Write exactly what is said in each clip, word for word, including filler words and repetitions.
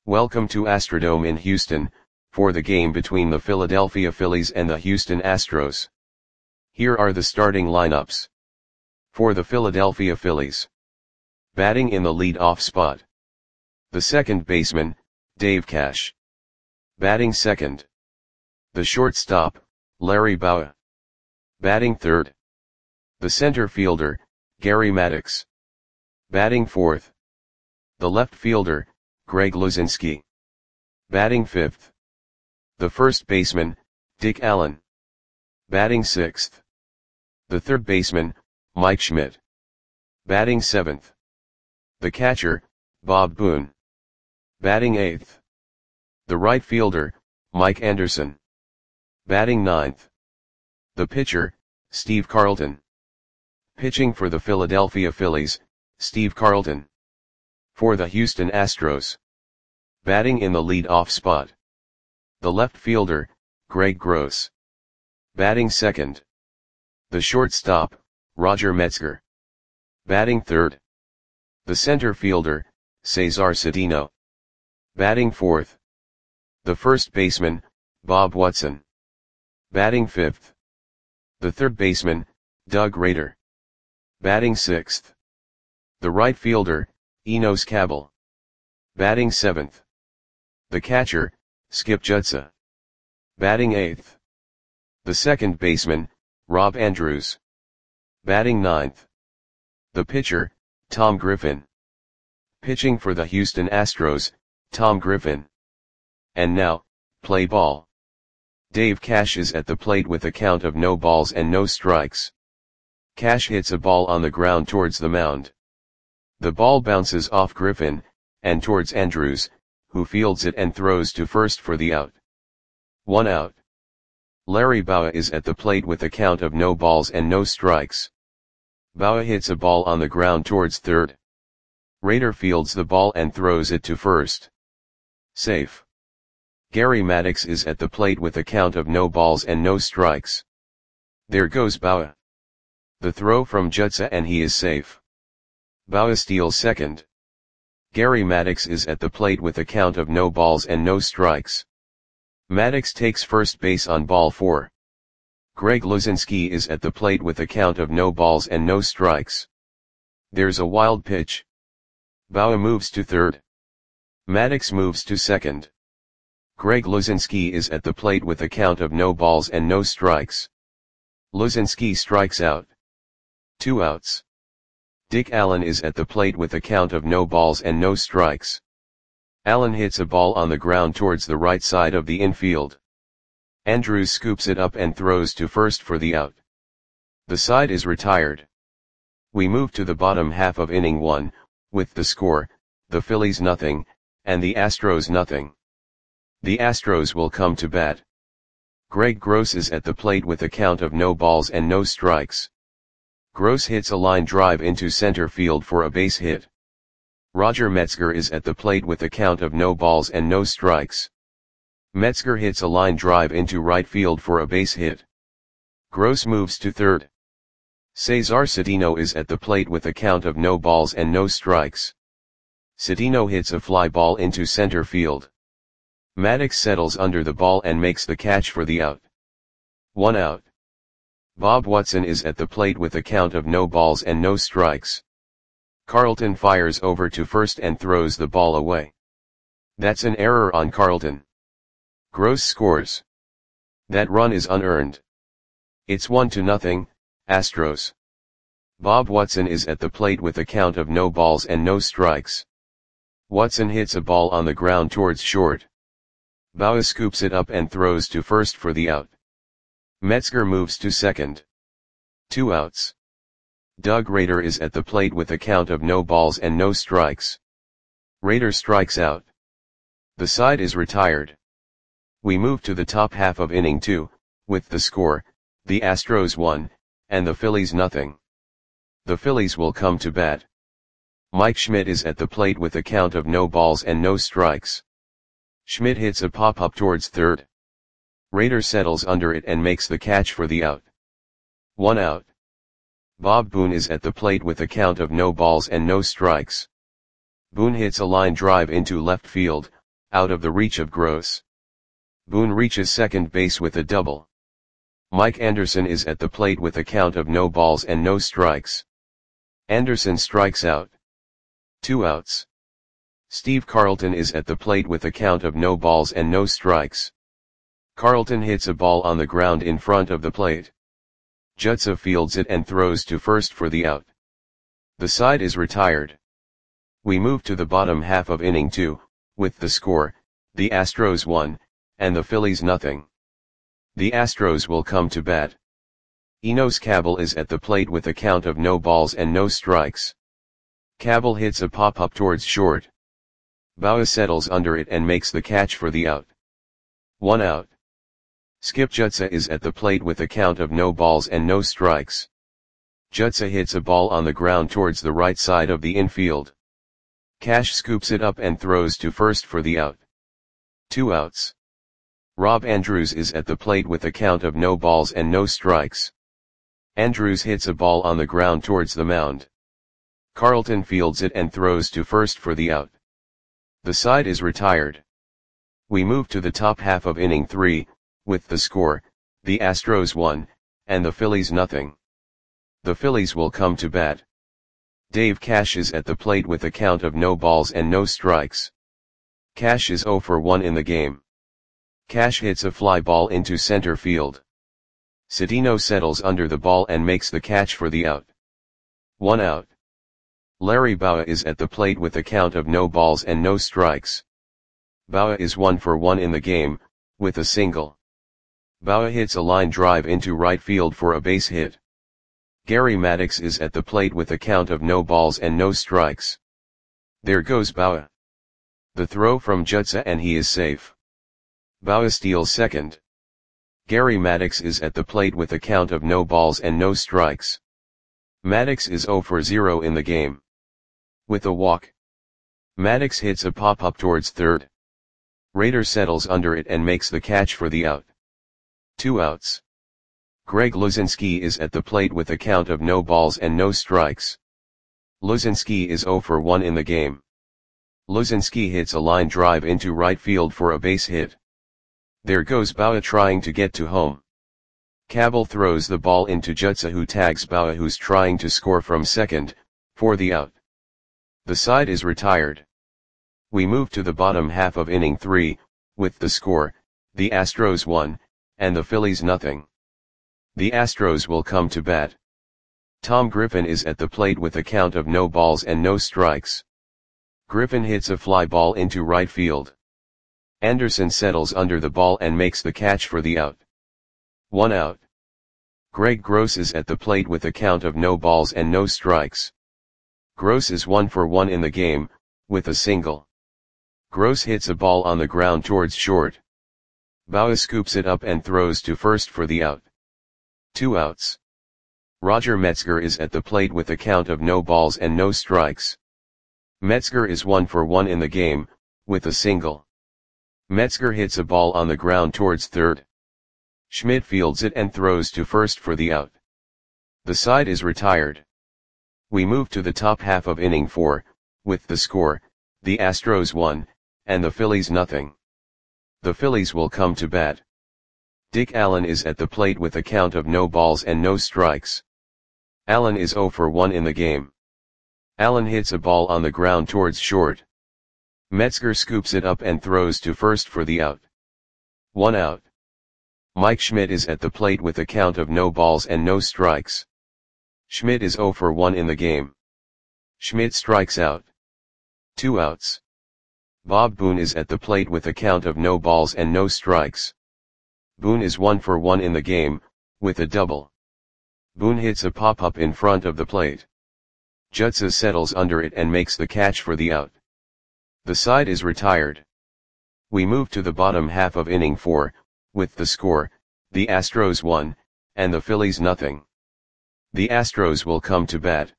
Welcome to Astrodome in Houston, for the game between the Philadelphia Phillies and the Houston Astros. Here are the starting lineups. For the Philadelphia Phillies. Batting in the lead-off spot. The second baseman, Dave Cash. Batting second. The shortstop, Larry Bowa. Batting third. The center fielder, Gary Maddox. Batting fourth. The left fielder, Greg Luzinski. Batting fifth. The first baseman, Dick Allen. Batting sixth. The third baseman, Mike Schmidt. Batting seventh. The catcher, Bob Boone. Batting eighth. The right fielder, Mike Anderson. Batting ninth. The pitcher, Steve Carlton. Pitching for the Philadelphia Phillies, Steve Carlton. For the Houston Astros. Batting in the lead-off spot. The left fielder, Greg Gross. Batting second. The shortstop, Roger Metzger. Batting third. The center fielder, Cesar Cedeno. Batting fourth. The first baseman, Bob Watson. Batting fifth. The third baseman, Doug Rader. Batting sixth. The right fielder, Enos Cabell. Batting seventh. The catcher, Skip Judsa. Batting eighth. The second baseman, Rob Andrews. Batting ninth. The pitcher, Tom Griffin. Pitching for the Houston Astros, Tom Griffin. And now, play ball. Dave Cash is at the plate with a count of no balls and no strikes. Cash hits a ball on the ground towards the mound. The ball bounces off Griffin, and towards Andrews, who fields it and throws to first for the out. One out. Larry Bowa is at the plate with a count of no balls and no strikes. Bowa hits a ball on the ground towards third. Rader fields the ball and throws it to first. Safe. Gary Maddox is at the plate with a count of no balls and no strikes. There goes Bowa. The throw from Judsa and he is safe. Bowa steals second. Gary Maddox is at the plate with a count of no balls and no strikes. Maddox takes first base on ball four. Greg Luzinski is at the plate with a count of no balls and no strikes. There's a wild pitch. Bowa moves to third. Maddox moves to second. Greg Luzinski is at the plate with a count of no balls and no strikes. Luzinski strikes out. Two outs. Dick Allen is at the plate with a count of no balls and no strikes. Allen hits a ball on the ground towards the right side of the infield. Andrews scoops it up and throws to first for the out. The side is retired. We move to the bottom half of inning one, with the score, the Phillies nothing, and the Astros nothing. The Astros will come to bat. Greg Gross is at the plate with a count of no balls and no strikes. Gross hits a line drive into center field for a base hit. Roger Metzger is at the plate with a count of no balls and no strikes. Metzger hits a line drive into right field for a base hit. Gross moves to third. Cesar Cedeno is at the plate with a count of no balls and no strikes. Cedeno hits a fly ball into center field. Maddox settles under the ball and makes the catch for the out. One out. Bob Watson is at the plate with a count of no balls and no strikes. Carlton fires over to first and throws the ball away. That's an error on Carlton. Gross scores. That run is unearned. It's one to nothing, Astros. Bob Watson is at the plate with a count of no balls and no strikes. Watson hits a ball on the ground towards short. Bowa scoops it up and throws to first for the out. Metzger moves to second. Two outs. Doug Rader is at the plate with a count of no balls and no strikes. Rader strikes out. The side is retired. We move to the top half of inning two, with the score, the Astros one, and the Phillies nothing. The Phillies will come to bat. Mike Schmidt is at the plate with a count of no balls and no strikes. Schmidt hits a pop-up towards third. Rader settles under it and makes the catch for the out. One out. Bob Boone is at the plate with a count of no balls and no strikes. Boone hits a line drive into left field, out of the reach of Gross. Boone reaches second base with a double. Mike Anderson is at the plate with a count of no balls and no strikes. Anderson strikes out. Two outs. Steve Carlton is at the plate with a count of no balls and no strikes. Carlton hits a ball on the ground in front of the plate. Jutsa fields it and throws to first for the out. The side is retired. We move to the bottom half of inning two, with the score, the Astros one, and the Phillies nothing. The Astros will come to bat. Enos Cabell is at the plate with a count of no balls and no strikes. Cabell hits a pop-up towards short. Bauer settles under it and makes the catch for the out. One out. Skip Jutsa is at the plate with a count of no balls and no strikes. Jutsa hits a ball on the ground towards the right side of the infield. Cash scoops it up and throws to first for the out. Two outs. Rob Andrews is at the plate with a count of no balls and no strikes. Andrews hits a ball on the ground towards the mound. Carlton fields it and throws to first for the out. The side is retired. We move to the top half of inning three, with the score, the Astros one, and the Phillies nothing. The Phillies will come to bat. Dave Cash is at the plate with a count of no balls and no strikes. Cash is oh for one in the game. Cash hits a fly ball into center field. Cedeno settles under the ball and makes the catch for the out. One out. Larry Bowa is at the plate with a count of no balls and no strikes. Bowa is one for one in the game, with a single. Bowa hits a line drive into right field for a base hit. Gary Maddox is at the plate with a count of no balls and no strikes. There goes Bowa. The throw from Jutsa and he is safe. Bowa steals second. Gary Maddox is at the plate with a count of no balls and no strikes. Maddox is oh for zero in the game. With a walk. Maddox hits a pop-up towards third. Rader settles under it and makes the catch for the out. Two outs. Greg Luzinski is at the plate with a count of no balls and no strikes. Luzinski is oh for one in the game. Luzinski hits a line drive into right field for a base hit. There goes Bowa trying to get to home. Cabell throws the ball into Jutsa who tags Bowa who's trying to score from second, for the out. The side is retired. We move to the bottom half of inning three, with the score, the Astros one, and the Phillies nothing. The Astros will come to bat. Tom Griffin is at the plate with a count of no balls and no strikes. Griffin hits a fly ball into right field. Anderson settles under the ball and makes the catch for the out. One out. Greg Gross is at the plate with a count of no balls and no strikes. Gross is one for one in the game, with a single. Gross hits a ball on the ground towards short. Bowa scoops it up and throws to first for the out. Two outs. Roger Metzger is at the plate with a count of no balls and no strikes. Metzger is one for one in the game, with a single. Metzger hits a ball on the ground towards third. Schmidt fields it and throws to first for the out. The side is retired. We move to the top half of inning four, with the score, the Astros one, and the Phillies nothing. The Phillies will come to bat. Dick Allen is at the plate with a count of no balls and no strikes. Allen is oh for one in the game. Allen hits a ball on the ground towards short. Metzger scoops it up and throws to first for the out. One out. Mike Schmidt is at the plate with a count of no balls and no strikes. Schmidt is oh for one in the game. Schmidt strikes out. Two outs. Bob Boone is at the plate with a count of no balls and no strikes. Boone is one for one in the game, with a double. Boone hits a pop-up in front of the plate. Jutsa settles under it and makes the catch for the out. The side is retired. We move to the bottom half of inning four, with the score, the Astros one, and the Phillies nothing. The Astros will come to bat.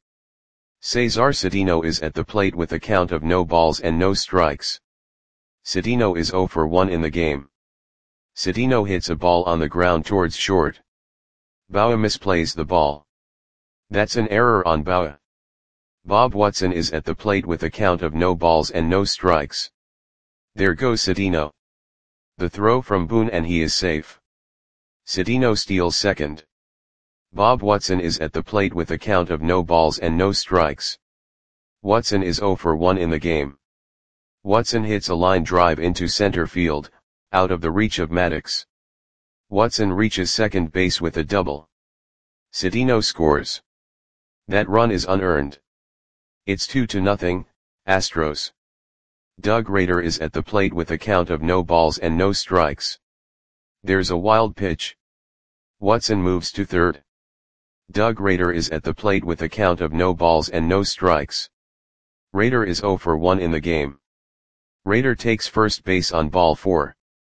Cesar Cedeno is at the plate with a count of no balls and no strikes. Cedeno is oh for one in the game. Cedeno hits a ball on the ground towards short. Bowa misplays the ball. That's an error on Bowa. Bob Watson is at the plate with a count of no balls and no strikes. There goes Cedeno. The throw from Boone and he is safe. Cedeno steals second. Bob Watson is at the plate with a count of no balls and no strikes. Watson is zero for one in the game. Watson hits a line drive into center field, out of the reach of Maddox. Watson reaches second base with a double. Cedeno scores. That run is unearned. It's two to nothing, Astros. Doug Rader is at the plate with a count of no balls and no strikes. There's a wild pitch. Watson moves to third. Doug Rader is at the plate with a count of no balls and no strikes. Rader is zero for one in the game. Rader takes first base on ball four.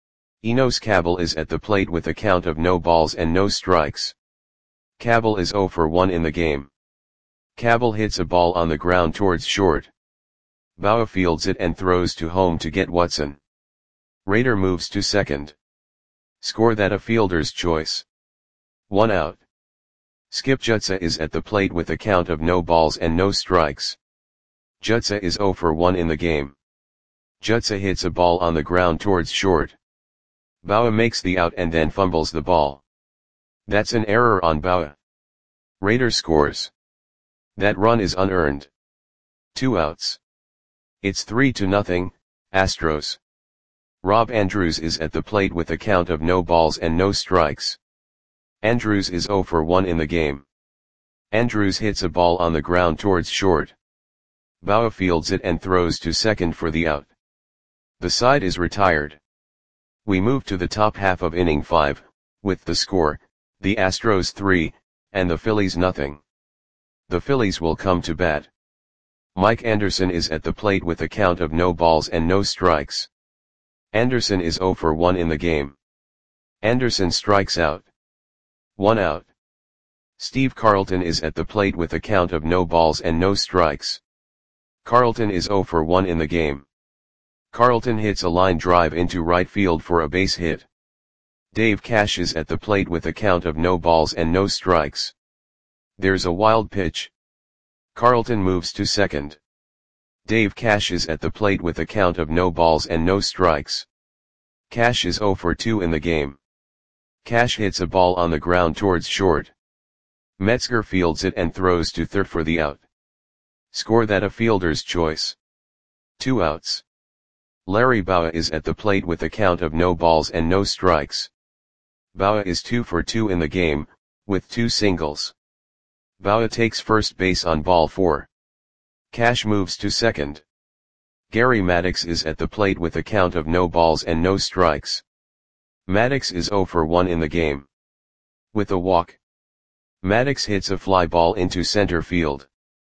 Enos Cabell is at the plate with a count of no balls and no strikes. Cabell is zero for one in the game. Cabell hits a ball on the ground towards short. Bauer fields it and throws to home to get Watson. Rader moves to second. Score that a fielder's choice. One out. Skip Jutsa is at the plate with a count of no balls and no strikes. Jutsa is zero for one in the game. Jutsa hits a ball on the ground towards short. Bauer makes the out and then fumbles the ball. That's an error on Bauer. Rader scores. That run is unearned. Two outs. It's three to nothing, Astros. Rob Andrews is at the plate with a count of no balls and no strikes. Andrews is zero for one in the game. Andrews hits a ball on the ground towards short. Bauer fields it and throws to second for the out. The side is retired. We move to the top half of inning five, with the score, the Astros three, and the Phillies nothing. The Phillies will come to bat. Mike Anderson is at the plate with a count of no balls and no strikes. Anderson is zero for one in the game. Anderson strikes out. One out. Steve Carlton is at the plate with a count of no balls and no strikes. Carlton is zero for one in the game. Carlton hits a line drive into right field for a base hit. Dave Cash is at the plate with a count of no balls and no strikes. There's a wild pitch. Carlton moves to second. Dave Cash is at the plate with a count of no balls and no strikes. Cash is zero for two in the game. Cash hits a ball on the ground towards short. Metzger fields it and throws to third for the out. Score that a fielder's choice. Two outs. Larry Bowa is at the plate with a count of no balls and no strikes. Bowa is two for two in the game, with two singles. Bowa takes first base on ball four. Cash moves to second. Gary Maddox is at the plate with a count of no balls and no strikes. Maddox is zero for one in the game. With a walk. Maddox hits a fly ball into center field.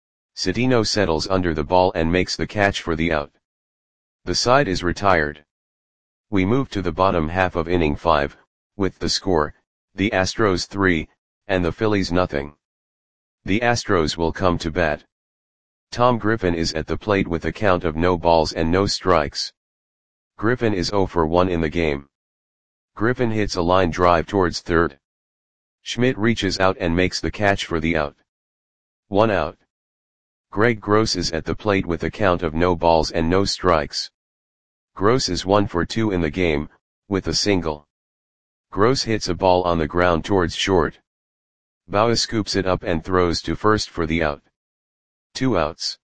Cedeno settles under the ball and makes the catch for the out. The side is retired. We move to the bottom half of inning five, with the score, the Astros three, and the Phillies nothing. The Astros will come to bat. Tom Griffin is at the plate with a count of no balls and no strikes. Griffin is zero for one in the game. Griffin hits a line drive towards third. Schmidt reaches out and makes the catch for the out. One out. Greg Gross is at the plate with a count of no balls and no strikes. Gross is one for two in the game, with a single. Gross hits a ball on the ground towards short. Bowa scoops it up and throws to first for the out. Two outs.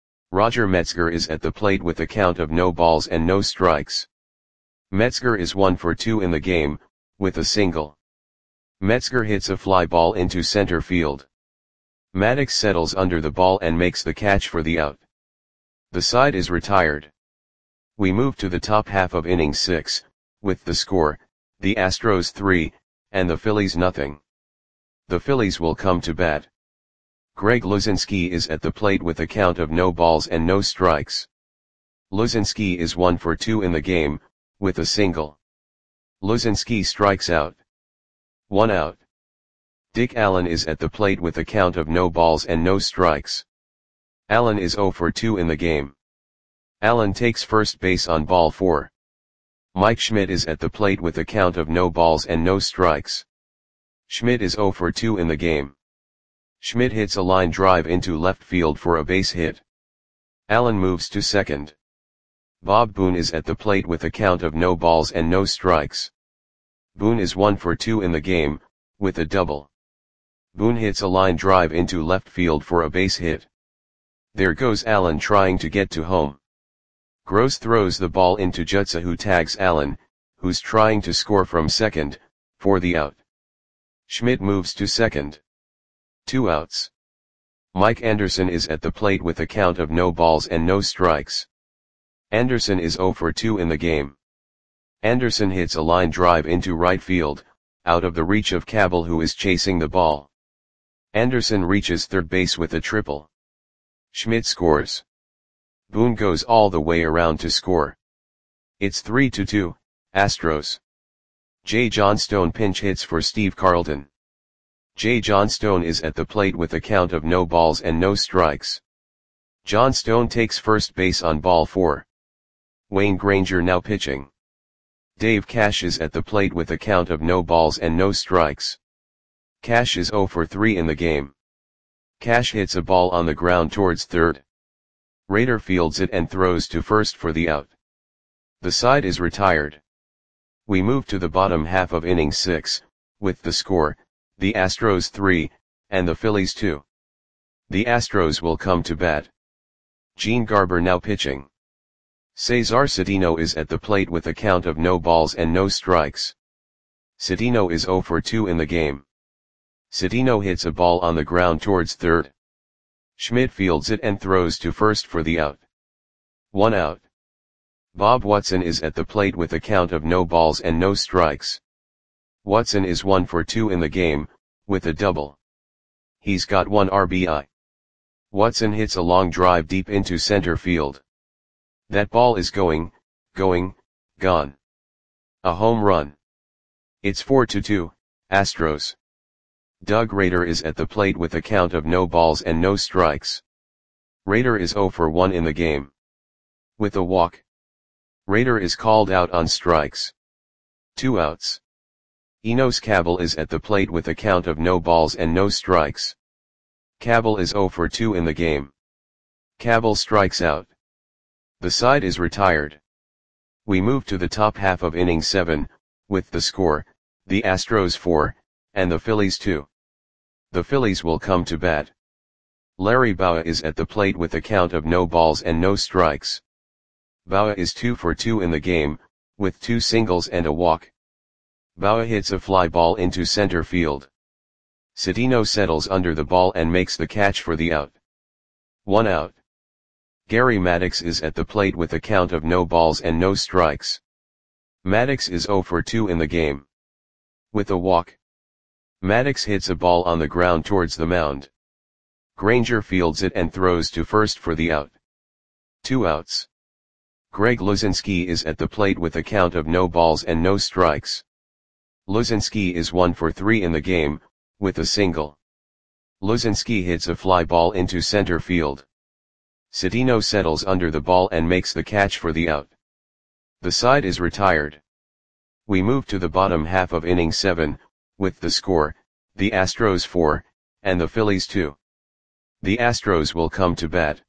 Roger Metzger is at the plate with a count of no balls and no strikes. Metzger is one for two in the game, with a single. Metzger hits a fly ball into center field. Maddox settles under the ball and makes the catch for the out. The side is retired. We move to the top half of inning six, with the score, the Astros three, and the Phillies nothing. The Phillies will come to bat. Greg Luzinski is at the plate with a count of no balls and no strikes. Luzinski is one for two in the game, with a single. Luzinski strikes out. One out. Dick Allen is at the plate with a count of no balls and no strikes. Allen is zero for two in the game. Allen takes first base on ball four. Mike Schmidt is at the plate with a count of no balls and no strikes. Schmidt is zero for two in the game. Schmidt hits a line drive into left field for a base hit. Allen moves to second. Bob Boone is at the plate with a count of no balls and no strikes. Boone is one for two in the game, with a double. Boone hits a line drive into left field for a base hit. There goes Allen trying to get to home. Gross throws the ball into Jutsa, who tags Allen, who's trying to score from second, for the out. Schmidt moves to second. Two outs. Mike Anderson is at the plate with a count of no balls and no strikes. Anderson is zero for two in the game. Anderson hits a line drive into right field, out of the reach of Cabell, who is chasing the ball. Anderson reaches third base with a triple. Schmidt scores. Boone goes all the way around to score. It's three to two, Astros. Jay Johnstone pinch hits for Steve Carlton. Jay Johnstone is at the plate with a count of no balls and no strikes. Johnstone takes first base on ball four. Wayne Granger now pitching. Dave Cash is at the plate with a count of no balls and no strikes. Cash is zero for three in the game. Cash hits a ball on the ground towards third. Rader fields it and throws to first for the out. The side is retired. We move to the bottom half of inning six, with the score, the Astros three, and the Phillies two. The Astros will come to bat. Gene Garber now pitching. Cesar Cedeno is at the plate with a count of no balls and no strikes. Cedeno is zero for two in the game. Cedeno hits a ball on the ground towards third. Schmidt fields it and throws to first for the out. One out. Bob Watson is at the plate with a count of no balls and no strikes. Watson is one for two in the game, with a double. He's got one R B I. Watson hits a long drive deep into center field. That ball is going, going, gone. A home run. It's four to two, Astros. Doug Rader is at the plate with a count of no balls and no strikes. Rader is zero for one in the game. With a walk. Rader is called out on strikes. Two outs. Enos Cabell is at the plate with a count of no balls and no strikes. Cabell is zero for two in the game. Cabell strikes out. The side is retired. We move to the top half of inning seven, with the score, the Astros four, and the Phillies two. The Phillies will come to bat. Larry Bowa is at the plate with a count of no balls and no strikes. Bowa is two for two in the game, with two singles and a walk. Bowa hits a fly ball into center field. Cedeno settles under the ball and makes the catch for the out. One out. Gary Maddox is at the plate with a count of no balls and no strikes. Maddox is zero for two in the game. With a walk. Maddox hits a ball on the ground towards the mound. Granger fields it and throws to first for the out. Two outs. Greg Luzinski is at the plate with a count of no balls and no strikes. Luzinski is one for three in the game, with a single. Luzinski hits a fly ball into center field. Cedeno settles under the ball and makes the catch for the out. The side is retired. We move to the bottom half of inning seven, with the score, the Astros four, and the Phillies two. The Astros will come to bat.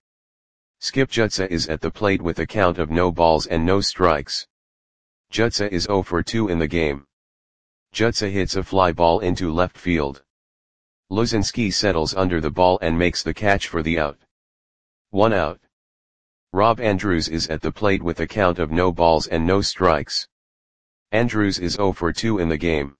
Skip Jutsa is at the plate with a count of no balls and no strikes. Jutsa is zero for two in the game. Jutsa hits a fly ball into left field. Luzinski settles under the ball and makes the catch for the out. One out. Rob Andrews is at the plate with a count of no balls and no strikes. Andrews is zero for two in the game.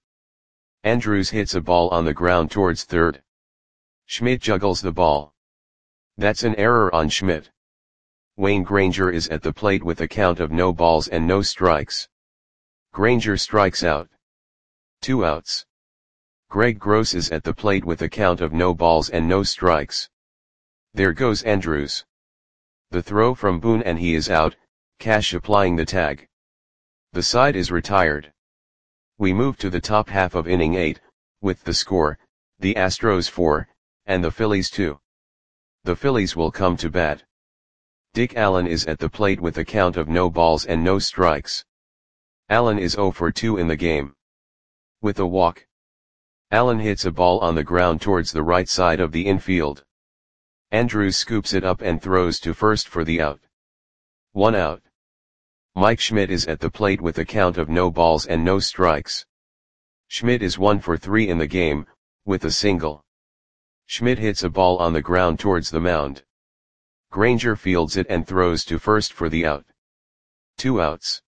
Andrews hits a ball on the ground towards third. Schmidt juggles the ball. That's an error on Schmidt. Wayne Granger is at the plate with a count of no balls and no strikes. Granger strikes out. Two outs. Greg Gross is at the plate with a count of no balls and no strikes. There goes Andrews. The throw from Boone and he is out, Cash applying the tag. The side is retired. We move to the top half of inning eight, with the score, the Astros four, and the Phillies two. The Phillies will come to bat. Dick Allen is at the plate with a count of no balls and no strikes. Allen is zero for two in the game. With a walk. Allen hits a ball on the ground towards the right side of the infield. Andrews scoops it up and throws to first for the out. One out. Mike Schmidt is at the plate with a count of no balls and no strikes. Schmidt is one for three in the game, with a single. Schmidt hits a ball on the ground towards the mound. Granger fields it and throws to first for the out. Two outs.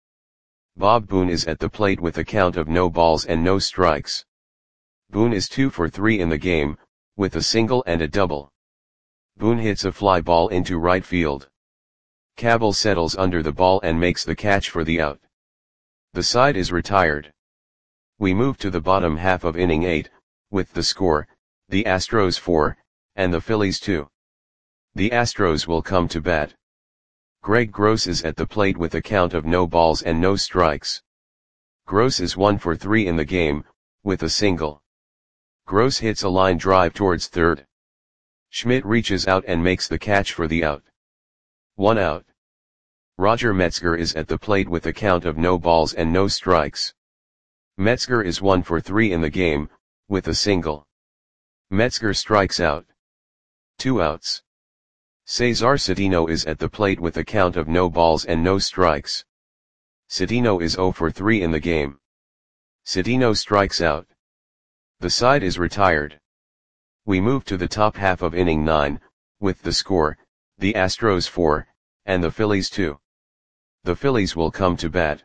Bob Boone is at the plate with a count of no balls and no strikes. Boone is two for three in the game, with a single and a double. Boone hits a fly ball into right field. Cabell settles under the ball and makes the catch for the out. The side is retired. We move to the bottom half of inning eight, with the score, the Astros four, and the Phillies two. The Astros will come to bat. Greg Gross is at the plate with a count of no balls and no strikes. Gross is one for three in the game, with a single. Gross hits a line drive towards third. Schmidt reaches out and makes the catch for the out. One out. Roger Metzger is at the plate with a count of no balls and no strikes. Metzger is one for three in the game, with a single. Metzger strikes out. Two outs. Cesar Cedeno is at the plate with a count of no balls and no strikes. Cedeno is zero for three in the game. Cedeno strikes out. The side is retired. We move to the top half of inning nine, with the score, the Astros four, and the Phillies two. The Phillies will come to bat.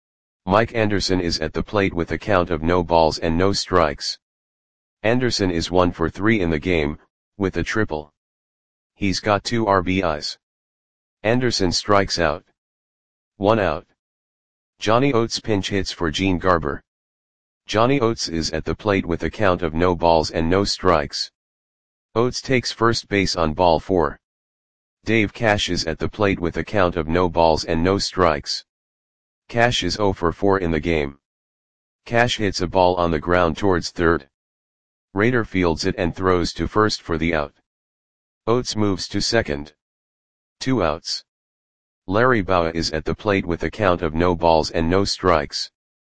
Mike Anderson is at the plate with a count of no balls and no strikes. Anderson is one for three in the game, with a triple. He's got two R B Is. Anderson strikes out. One out. Johnny Oates pinch hits for Gene Garber. Johnny Oates is at the plate with a count of no balls and no strikes. Oates takes first base on ball four. Dave Cash is at the plate with a count of no balls and no strikes. Cash is zero for four in the game. Cash hits a ball on the ground towards third. Rader fields it and throws to first for the out. Oates moves to second. Two outs. Larry Bowa is at the plate with a count of no balls and no strikes.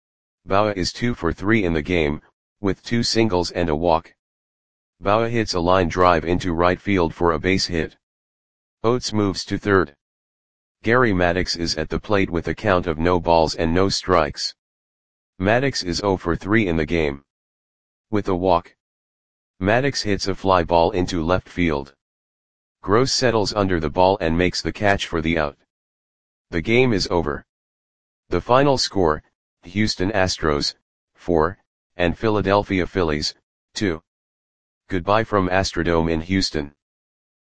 Bowa is two for three in the game, with two singles and a walk. Bowa hits a line drive into right field for a base hit. Oates moves to third. Gary Maddox is at the plate with a count of no balls and no strikes. Maddox is zero for three in the game. With a walk. Maddox hits a fly ball into left field. Gross settles under the ball and makes the catch for the out. The game is over. The final score, Houston Astros, four, and Philadelphia Phillies, two. Goodbye from Astrodome in Houston.